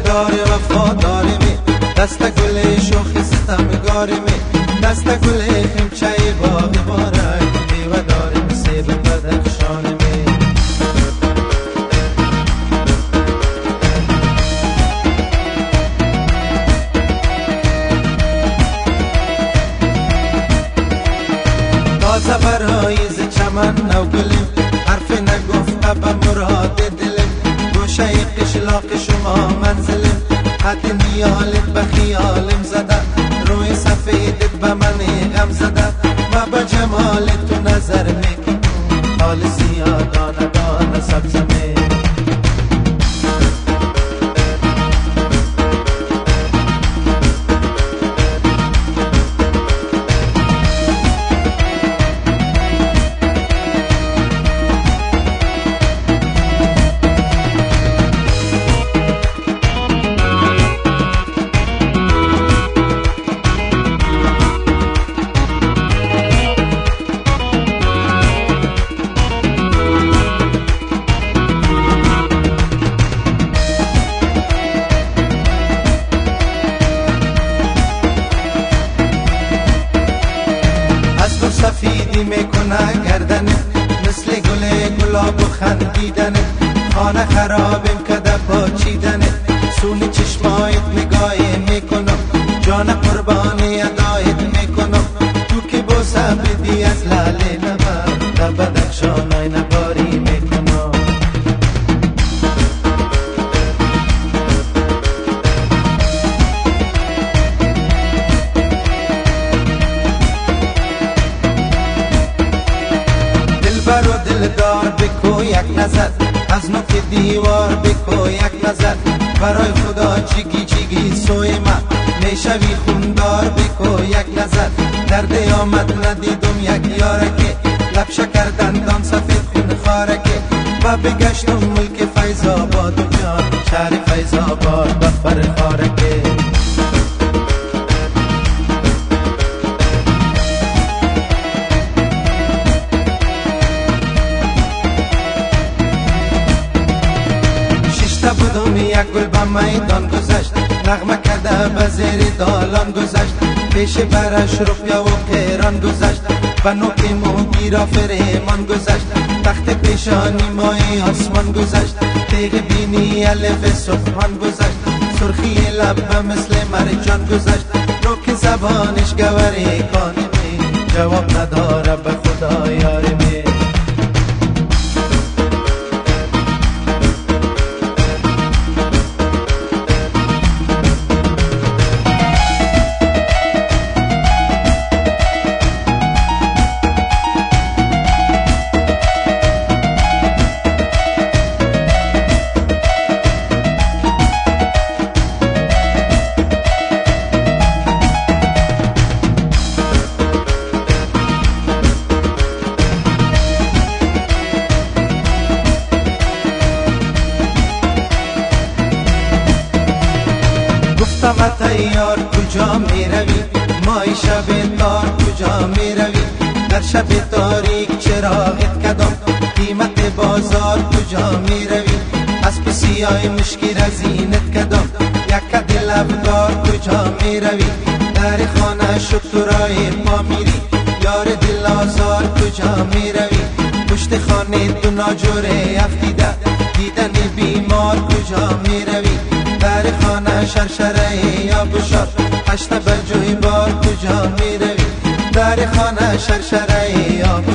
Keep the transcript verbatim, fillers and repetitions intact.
یار وفادار می، دست گل شوخ ستمگار می، دست گل خمچه باغ بارک میوه دارم سیب بدخشان می. تازه برای ز چمن نو گلیم، حرف نگفته به مراد دلم، گوشه قشلاق شما منزلم، حد نیالت به خیالم زده، روی سفیدت به من غم زده، و به جمالت تو نظر میکنم، حال سیاه دانه دانه سبزه می. سفیدی میکنه گردنه، مثل گل گلاب و خندیدنه، خانه خرابم کده پاچیدنه، سونی چشمایت نگاه میکنم، جان قربانی ادایت میکنم، تو که بوسه بدی از لاله نبر، تا بدخشانای نباری میکنم. دلبر و دلدار بکو یک نظر، از نوک دیوار بکو یک نظر، برای خدا چیگی چیگی سوی من میشوی خوندار بکو یک نظر، درد آمد ندیدم یک یارکه، لب شکر دندان سفید خون خارکه، و بگشتم ملک فیض آباد و جان شهر فیض آباد بفر خارکه. بودم یک گل به میدان گذشت، نغمه کرده به زیر دالان گذشت، پیش برش روپیا و قیران گذشت، و نوک موگیرا فریمان گذشت، تخت پیشانی مای آسمان گذشت، تیغ بینی الف سبحان گذشت، سرخی لب مثل مرجان گذشت، نوک زبانش گوری کانمی، جواب نداره به خدا یارمی. گفتم تیار کجا می روی، مای شب تار کجا می روی، در شب تاریک چراغت کدام، قیمت بازار کجا می روی، اسب سیاه مشکی رزینت کدام، یک دل افگار کجا می روی، در خانه شترای پا میری، یار دل آزار کجا می روی، پشت خانه دو ناجوره افتیده، دیدن بیمار کجا می روی، در خانه شرشره یا بشار، هشت برجوی بار کجا می روی، در خانه شرشره یا